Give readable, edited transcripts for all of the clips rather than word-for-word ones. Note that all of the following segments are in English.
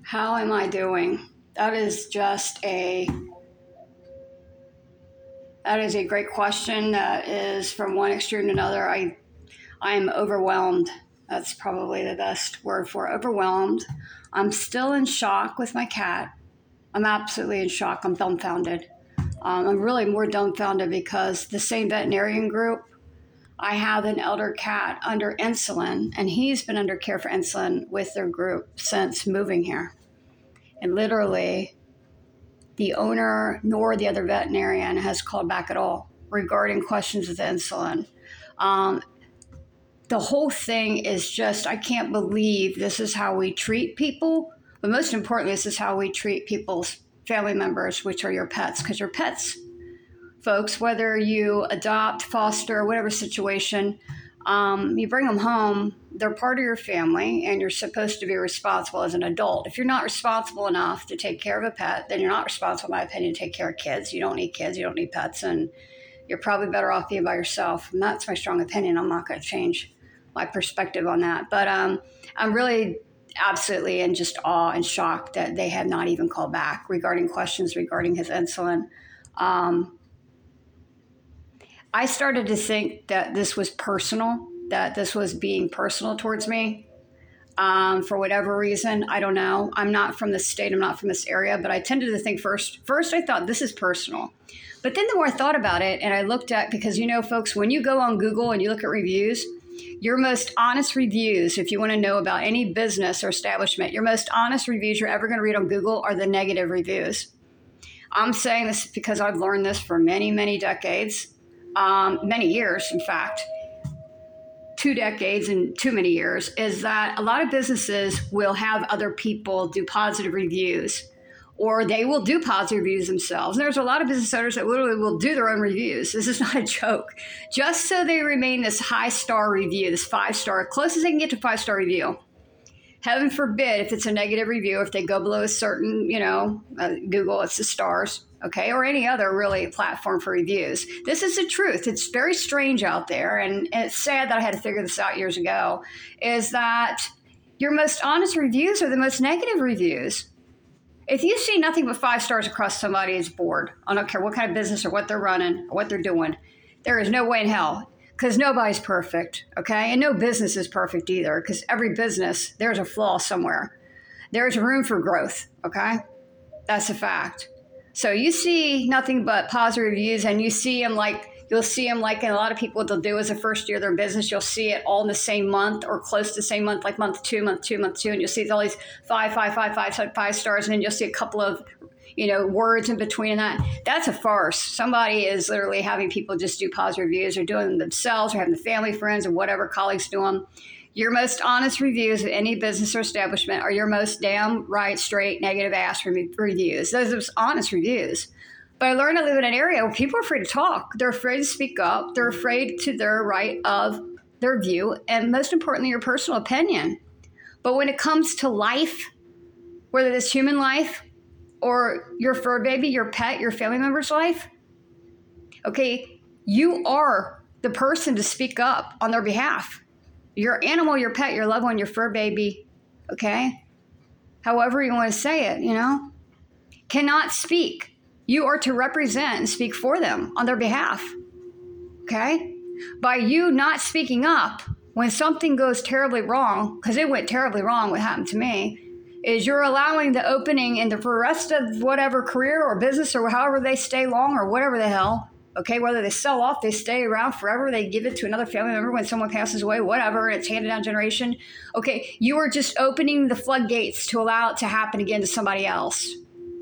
How am I doing? That is just a that is a great question. That is from one extreme to another. I am overwhelmed. That's probably the best word for it. Overwhelmed. I'm still in shock with my cat. I'm absolutely in shock. I'm dumbfounded. I'm really more dumbfounded because the same veterinarian group, I have an elder cat under insulin, and he's been under care for insulin with their group since moving here. And literally, the owner nor the other veterinarian has called back at all regarding questions with insulin. Um, the whole thing is just, I can't believe this is how we treat people. But most importantly, this is how we treat people's family members, which are your pets, because your pets, folks, whether you adopt, foster, whatever situation, you bring them home, they're part of your family, and you're supposed to be responsible as an adult. If you're not responsible enough to take care of a pet, then you're not responsible, in my opinion, to take care of kids. You don't need kids, you don't need pets, and you're probably better off being by yourself. And that's my strong opinion. I'm not going to change my perspective on that. But I'm really absolutely in just awe and shock that they have not even called back regarding questions regarding his insulin. I started to think that this was personal, that this was being personal towards me. For whatever reason, I don't know. I'm not from this state, I'm not from this area, but I tended to think first I thought this is personal. But then the more I thought about it and I looked at, because folks, when you go on Google and you look at reviews, your most honest reviews, if you want to know about any business or establishment, your most honest reviews you're ever going to read on Google are the negative reviews. I'm saying this because I've learned this for many, many decades. Many years, in fact, 2 decades and too many years, is that a lot of businesses will have other people do positive reviews, or they will do positive reviews themselves. And there's a lot of business owners that literally will do their own reviews. This is not a joke. Just so they remain this high-star review, this 5-star, closest they can get to 5-star review. Heaven forbid if it's a negative review, if they go below a certain, Google, it's the stars, okay, or any other really platform for reviews. This is the truth. It's very strange out there, and it's sad that I had to figure this out years ago, is that your most honest reviews are the most negative reviews. If you see nothing but 5 stars across somebody's board, I don't care what kind of business or what they're running or what they're doing, there is no way in hell. Because nobody's perfect, okay? And no business is perfect either, because every business, there's a flaw somewhere. There's room for growth, okay? That's a fact. So you see nothing but positive reviews, and you'll see them like in a lot of people, what they'll do is the first year of their business, you'll see it all in the same month or close to the same month, like month two, and you'll see all these 5 stars, and then you'll see a couple of words in between that. That's a farce. Somebody is literally having people just do positive reviews, or doing them themselves, or having the family, friends, or whatever colleagues do them. Your most honest reviews of any business or establishment are your most damn right, straight, negative ass reviews. Those are honest reviews. But I learned to live in an area where people are afraid to talk. They're afraid to speak up. They're afraid to their right of their view, and most importantly, your personal opinion. But when it comes to life, whether it's human life, or your fur baby, your pet, your family member's life, okay, you are the person to speak up on their behalf. Your animal, your pet, your loved one, your fur baby, okay, however you want to say it, cannot speak. You are to represent and speak for them on their behalf, okay? By you not speaking up when something goes terribly wrong, because it went terribly wrong, what happened to me, is you're allowing the opening for the rest of whatever career or business or however they stay long or whatever the hell, okay, whether they sell off, they stay around forever, they give it to another family member when someone passes away, whatever, it's handed down generation, okay, you are just opening the floodgates to allow it to happen again to somebody else.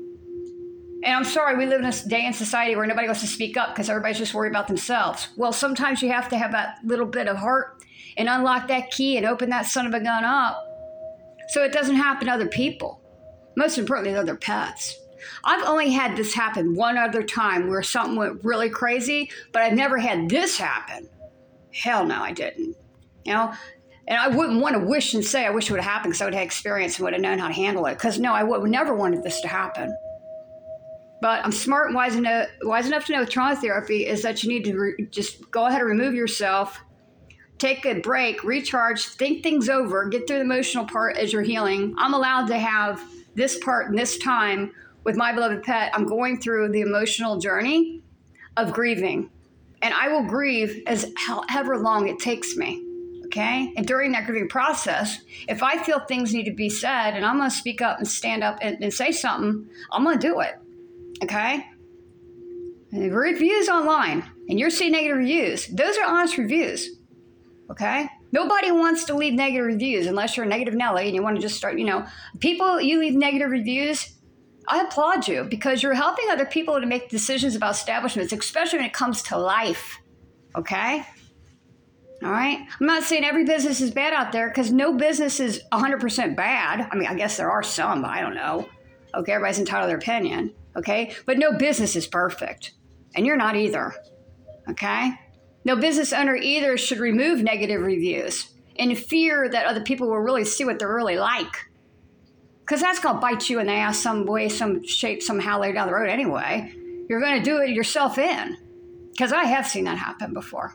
And I'm sorry, we live in a day in society where nobody wants to speak up because everybody's just worried about themselves. Well, sometimes you have to have that little bit of heart and unlock that key and open that son of a gun up, so it doesn't happen to other people. Most importantly, other pets. I've only had this happen one other time where something went really crazy, but I've never had this happen. Hell no, I didn't. And I wouldn't want to wish and say I wish it would have happened because I would have experience and would have known how to handle it. Because no, I would never wanted this to happen. But I'm smart and wise enough to know with trauma therapy is that you need to just go ahead and remove yourself, take a break, recharge, think things over, get through the emotional part as you're healing. I'm allowed to have this part and this time with my beloved pet, I'm going through the emotional journey of grieving. And I will grieve as however long it takes me. Okay? And during that grieving process, if I feel things need to be said and I'm going to speak up and stand up and say something, I'm going to do it. Okay? And reviews online, and you're seeing negative reviews, those are honest reviews. Okay? Nobody wants to leave negative reviews unless you're a negative Nelly and you want to just start, people, you leave negative reviews, I applaud you because you're helping other people to make decisions about establishments, especially when it comes to life. Okay? All right? I'm not saying every business is bad out there because no business is 100% bad. I mean, I guess there are some, but I don't know. Okay? Everybody's entitled to their opinion. Okay? But no business is perfect. And you're not either. Okay? No business owner either should remove negative reviews in fear that other people will really see what they're really like. Because that's going to bite you in the ass some way, some shape, somehow later down the road anyway. You're going to do it yourself in. Because I have seen that happen before.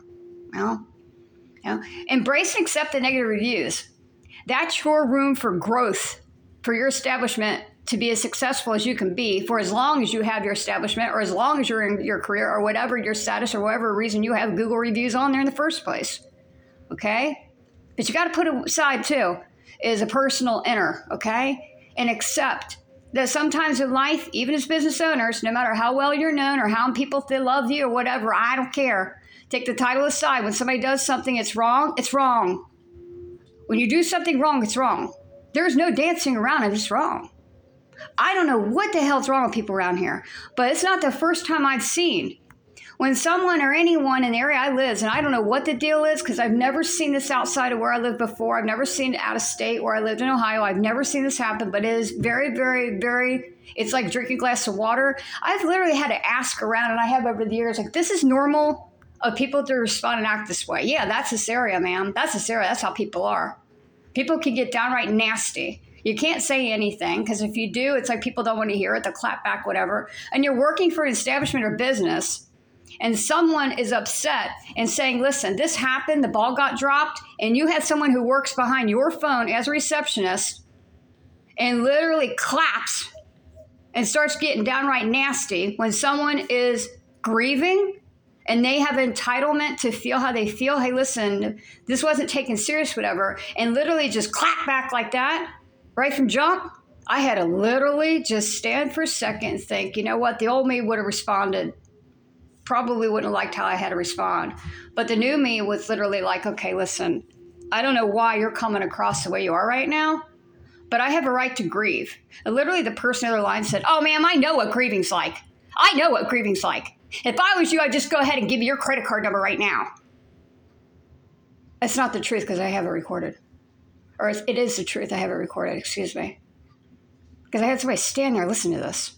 Embrace and accept the negative reviews. That's your room for growth for your establishment to be as successful as you can be for as long as you have your establishment or as long as you're in your career or whatever your status or whatever reason you have Google reviews on there in the first place. Okay? But you got to put it aside too, is a personal inner, okay? And accept that sometimes in life, even as business owners, no matter how well you're known or how people love you or whatever, I don't care. Take the title aside. When somebody does something, it's wrong, it's wrong. When you do something wrong, it's wrong. There's no dancing around it, it's wrong. I don't know what the hell's wrong with people around here, but it's not the first time I've seen when someone or anyone in the area I live, and I don't know what the deal is because I've never seen this outside of where I lived before. I've never seen it out of state where I lived in Ohio. I've never seen this happen, but it is very, very, very, it's like drinking a glass of water. I've literally had to ask around, and I have over the years, like, this is normal of people to respond and act this way. Yeah, that's this area, man. That's this area. That's how people are. People can get downright nasty. You can't say anything because if you do, it's like people don't want to hear it. They'll clap back, whatever. And you're working for an establishment or business and someone is upset and saying, listen, this happened, the ball got dropped, and you had someone who works behind your phone as a receptionist and literally claps and starts getting downright nasty when someone is grieving and they have entitlement to feel how they feel. Hey, listen, this wasn't taken serious, whatever, and literally just clap back like that. Right from jump, I had to literally just stand for a second and think, you know what, the old me would have responded. Probably wouldn't have liked how I had to respond. But the new me was literally like, okay, listen, I don't know why you're coming across the way you are right now, but I have a right to grieve. And literally the person on the other line said, oh, ma'am, I know what grieving's like. I know what grieving's like. If I was you, I'd just go ahead and give you your credit card number right now. That's not the truth because I have it recorded. Or it is the truth. I have it recorded. Excuse me. Because I had somebody stand there listen to this.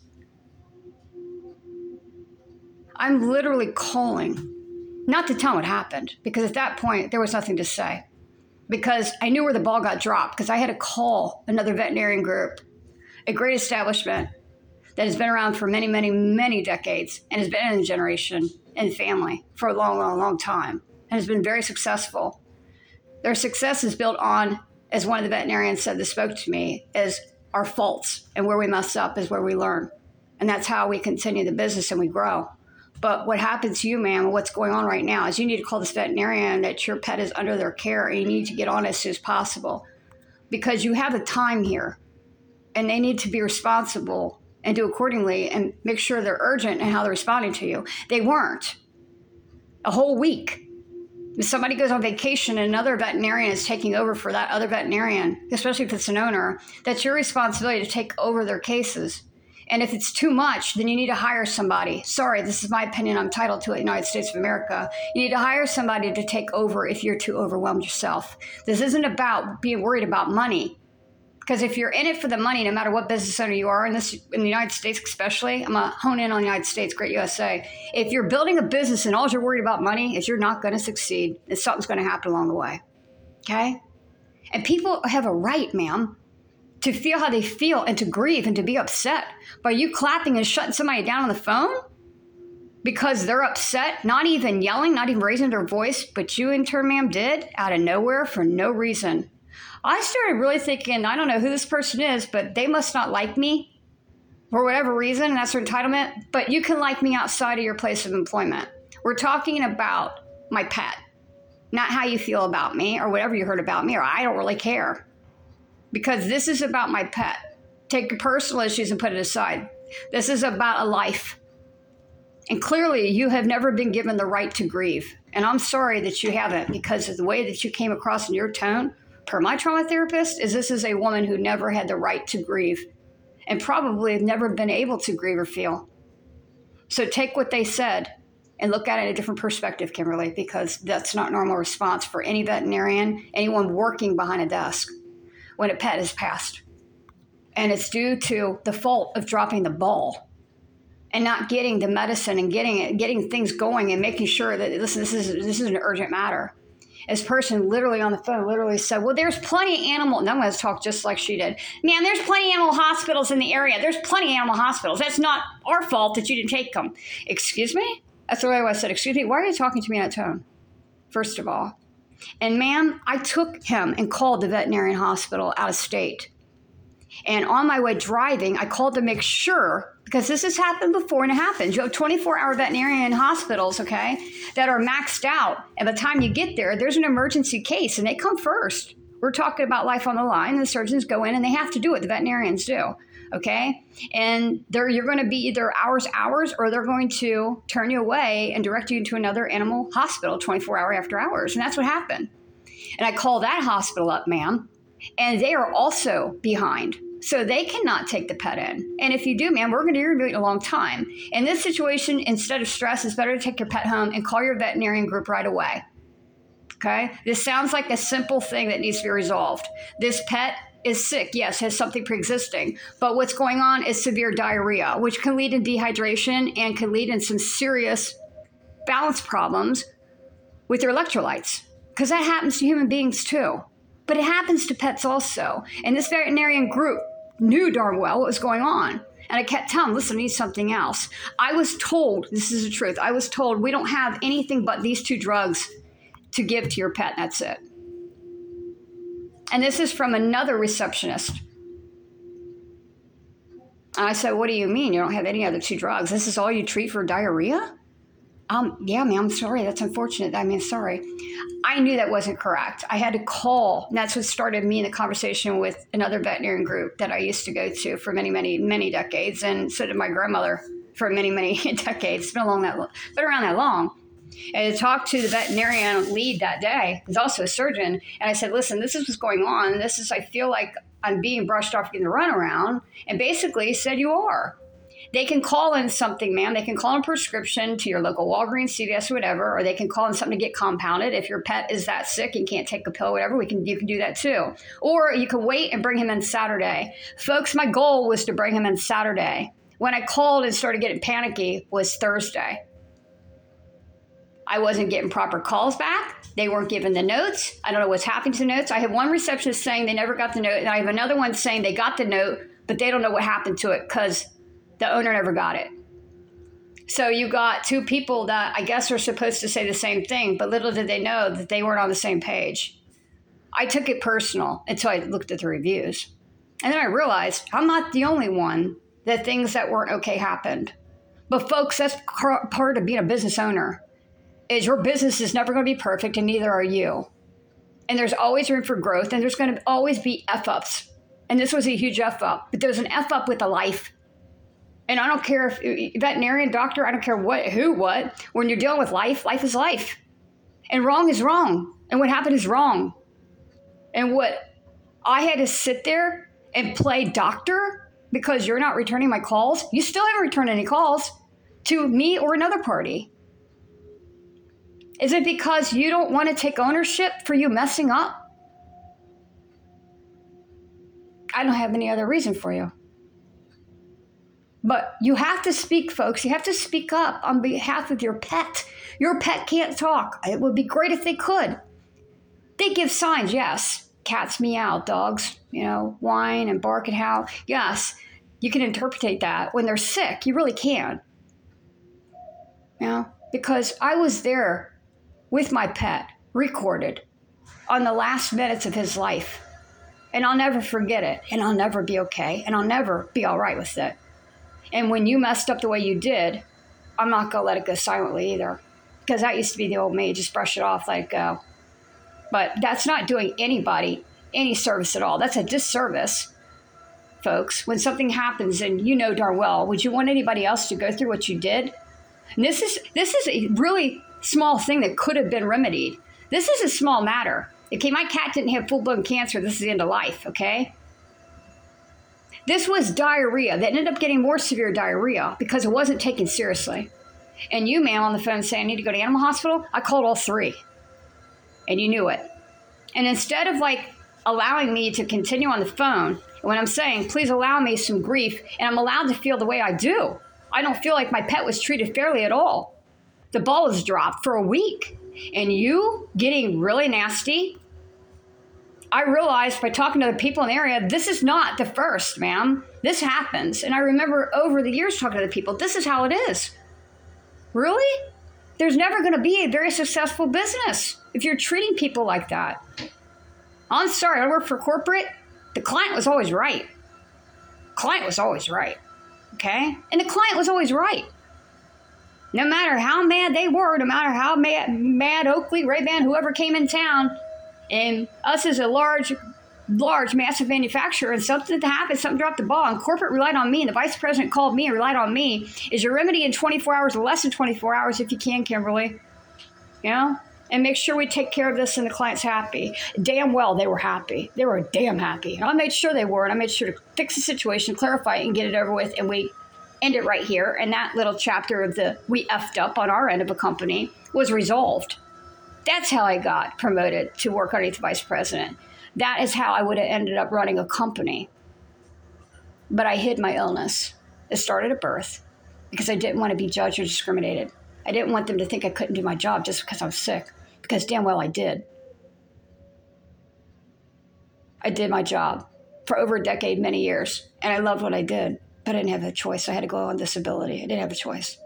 I'm literally calling, not to tell them what happened, because at that point, there was nothing to say. Because I knew where the ball got dropped, because I had to call another veterinarian group, a great establishment that has been around for many, many, many decades and has been in a generation and family for a long, long, long time and has been very successful. Their success is built on, as one of the veterinarians said that spoke to me, is our faults, and where we mess up is where we learn. And that's how we continue the business and we grow. But what happens to you, ma'am, what's going on right now is you need to call this veterinarian that your pet is under their care, and you need to get on as soon as possible because you have a time here and they need to be responsible and do accordingly and make sure they're urgent in how they're responding to you. They weren't. A whole week. If somebody goes on vacation and another veterinarian is taking over for that other veterinarian, especially if it's an owner, that's your responsibility to take over their cases. And if it's too much, then you need to hire somebody. Sorry, this is my opinion. I'm entitled to it in the United States of America. You need to hire somebody to take over if you're too overwhelmed yourself. This isn't about being worried about money. Because if you're in it for the money, no matter what business owner you are, in the United States especially, I'm going to hone in on the United States, great USA. If you're building a business and all you're worried about money is you're not going to succeed, and something's going to happen along the way. Okay? And people have a right, ma'am, to feel how they feel and to grieve and to be upset. By you clapping and shutting somebody down on the phone because they're upset, not even yelling, not even raising their voice, but you in turn, ma'am, did out of nowhere for no reason. I started really thinking, I don't know who this person is, but they must not like me for whatever reason, and that's their entitlement. But you can like me outside of your place of employment. We're talking about my pet, not how you feel about me or whatever you heard about me, or I don't really care. Because this is about my pet. Take your personal issues and put it aside. This is about a life. And clearly, you have never been given the right to grieve. And I'm sorry that you haven't, because of the way that you came across in your tone, per my trauma therapist, is this is a woman who never had the right to grieve and probably have never been able to grieve or feel. So take what they said and look at it in a different perspective, Kimberly, because that's not normal response for any veterinarian, anyone working behind a desk when a pet has passed. And it's due to the fault of dropping the ball and not getting the medicine and getting things going and making sure that, listen, this is an urgent matter. This person literally on the phone literally said, well, there's plenty of animal, and I'm going to talk just like she did. Man, there's plenty of animal hospitals in the area. There's plenty of animal hospitals. That's not our fault that you didn't take them. Excuse me? That's the way I said, excuse me, why are you talking to me in that tone? First of all. And ma'am, I took him and called the veterinarian hospital out of state. And on my way driving, I called to make sure, because this has happened before and it happens. You have 24-hour veterinarian hospitals, okay, that are maxed out. And by the time you get there, there's an emergency case and they come first. We're talking about life on the line. The surgeons go in and they have to do what the veterinarians do, okay? And you're going to be either hours, or they're going to turn you away and direct you to another animal hospital 24 after hours. And that's what happened. And I called that hospital up, ma'am, and they are also behind. So they cannot take the pet in. And if you do, ma'am, we're going to irritate a long time. In this situation, instead of stress, it's better to take your pet home and call your veterinarian group right away. Okay? This sounds like a simple thing that needs to be resolved. This pet is sick, yes, has something pre-existing. But what's going on is severe diarrhea, which can lead in dehydration and can lead in some serious balance problems with their electrolytes. Because that happens to human beings too. But it happens to pets also. And this veterinarian group knew darn well what was going on. And I kept telling them, listen, I need something else. I was told, this is the truth, I was told we don't have anything but these two drugs to give to your pet, and that's it. And this is from another receptionist. And I said, what do you mean you don't have any other two drugs? This is all you treat for diarrhea? Yeah, ma'am, I'm sorry. That's unfortunate. Sorry. I knew that wasn't correct. I had to call. And that's what started me in the conversation with another veterinarian group that I used to go to for many, many, many decades. And so did my grandmother for many, many decades. It's been around that long. And I talked to the veterinarian lead that day, who's also a surgeon. And I said, listen, this is what's going on. I feel like I'm being brushed off getting the runaround. And basically he said, you are. They can call in something, ma'am. They can call in prescription to your local Walgreens, CVS, whatever, or they can call in something to get compounded. If your pet is that sick and can't take a pill, whatever, you can do that too. Or you can wait and bring him in Saturday. Folks, my goal was to bring him in Saturday. When I called and started getting panicky was Thursday. I wasn't getting proper calls back. They weren't giving the notes. I don't know what's happening to the notes. I have one receptionist saying they never got the note, and I have another one saying they got the note, but they don't know what happened to it because the owner never got it. So you got two people that I guess are supposed to say the same thing, but little did they know that they weren't on the same page. I took it personal until I looked at the reviews. And then I realized I'm not the only one that things that weren't okay happened. But folks, that's part of being a business owner, is your business is never going to be perfect and neither are you. And there's always room for growth and there's going to always be F-ups. And this was a huge F-up, but there's an F-up with a life. And I don't care if veterinarian, doctor, I don't care what. When you're dealing with life, life is life. And wrong is wrong. And what happened is wrong. And what I had to sit there and play doctor because you're not returning my calls. You still haven't returned any calls to me or another party. Is it because you don't want to take ownership for you messing up? I don't have any other reason for you. But you have to speak, folks. You have to speak up on behalf of your pet. Your pet can't talk. It would be great if they could. They give signs, yes. Cats meow, dogs, whine and bark and howl. Yes, you can interpret that. When they're sick, you really can. Because I was there with my pet, recorded, on the last minutes of his life. And I'll never forget it. And I'll never be okay. And I'll never be all right with it. And when you messed up the way you did, I'm not going to let it go silently either. Because that used to be the old me. Just brush it off, let it go. But that's not doing anybody any service at all. That's a disservice, folks. When something happens and you know darn well, would you want anybody else to go through what you did? And this is a really small thing that could have been remedied. This is a small matter. Okay, my cat didn't have full-blown cancer. This is the end of life, okay? This was diarrhea. They ended up getting more severe diarrhea because it wasn't taken seriously. And you, ma'am, on the phone saying, I need to go to animal hospital, I called all three. And you knew it. And instead of allowing me to continue on the phone, when I'm saying, please allow me some grief, and I'm allowed to feel the way I do. I don't feel like my pet was treated fairly at all. The ball was dropped for a week. And you getting really nasty, I realized by talking to the people in the area, this is not the first, ma'am. This happens. And I remember over the years talking to the people, this is how it is. Really? There's never going to be a very successful business if you're treating people like that. I'm sorry, I work for corporate. The client was always right. Client was always right. Okay? And the client was always right. No matter how mad they were, no matter how mad Oakley, Ray-Ban, whoever came in town, and us as a large, massive manufacturer, and something happened, something dropped the ball, and corporate relied on me, and the vice president called me and relied on me, is your remedy in 24 hours or less than 24 hours if you can, Kimberly. You know? And make sure we take care of this and the client's happy. Damn well they were happy. They were damn happy. And I made sure they were, and I made sure to fix the situation, clarify it, and get it over with, and we end it right here. And that little chapter of the we effed up on our end of a company was resolved. That's how I got promoted to work underneath the vice president. That is how I would have ended up running a company. But I hid my illness. It started at birth because I didn't want to be judged or discriminated. I didn't want them to think I couldn't do my job just because I was sick, because damn well I did. I did my job for over a decade, many years, and I loved what I did. But I didn't have a choice. I had to go on disability. I didn't have a choice.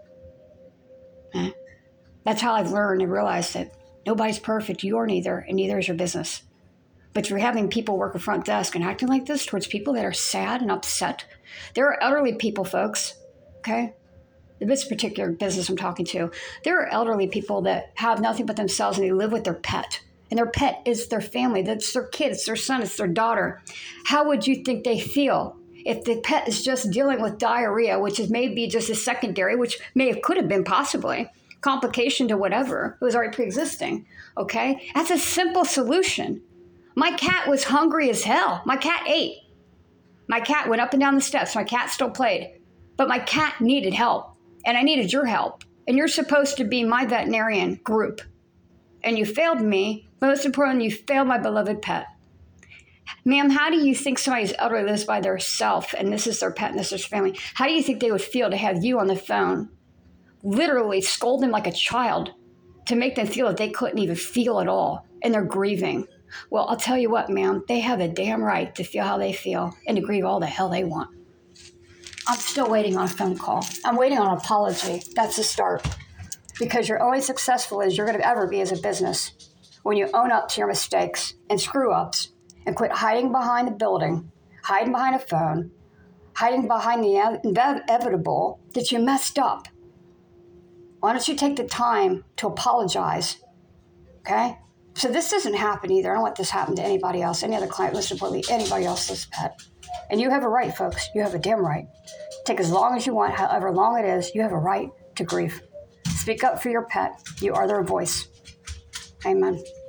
That's how I've learned and realized that nobody's perfect. You are neither, and neither is your business. But you're having people work a front desk and acting like this towards people that are sad and upset. There are elderly people, folks, okay? This particular business I'm talking to, there are elderly people that have nothing but themselves, and they live with their pet. And their pet is their family. That's their kid. It's their son. It's their daughter. How would you think they feel if the pet is just dealing with diarrhea, which is maybe just a secondary, which could have been possibly complication to whatever it was already pre-existing? Okay, that's a simple solution. My cat was hungry as hell. My cat ate. My cat went up and down the steps. My cat still played, but my cat needed help, and I needed your help. And you're supposed to be my veterinarian group, and you failed me. Most importantly, you failed my beloved pet. Ma'am, how do you think somebody who's elderly lives by their self, and this is their pet and this is their family, how do you think they would feel to have you on the phone literally scold them like a child to make them feel that they couldn't even feel at all and they're grieving? Well, I'll tell you what, ma'am, they have a damn right to feel how they feel and to grieve all the hell they want. I'm still waiting on a phone call. I'm waiting on an apology. That's the start. Because you're only successful as you're going to ever be as a business when you own up to your mistakes and screw-ups and quit hiding behind a building, hiding behind a phone, hiding behind the inevitable that you messed up. Why don't you take the time to apologize, okay? So this doesn't happen either. I don't want this to happen to anybody else, any other client, most importantly, anybody else's pet. And you have a right, folks. You have a damn right. Take as long as you want, however long it is, you have a right to grief. Speak up for your pet. You are their voice. Amen.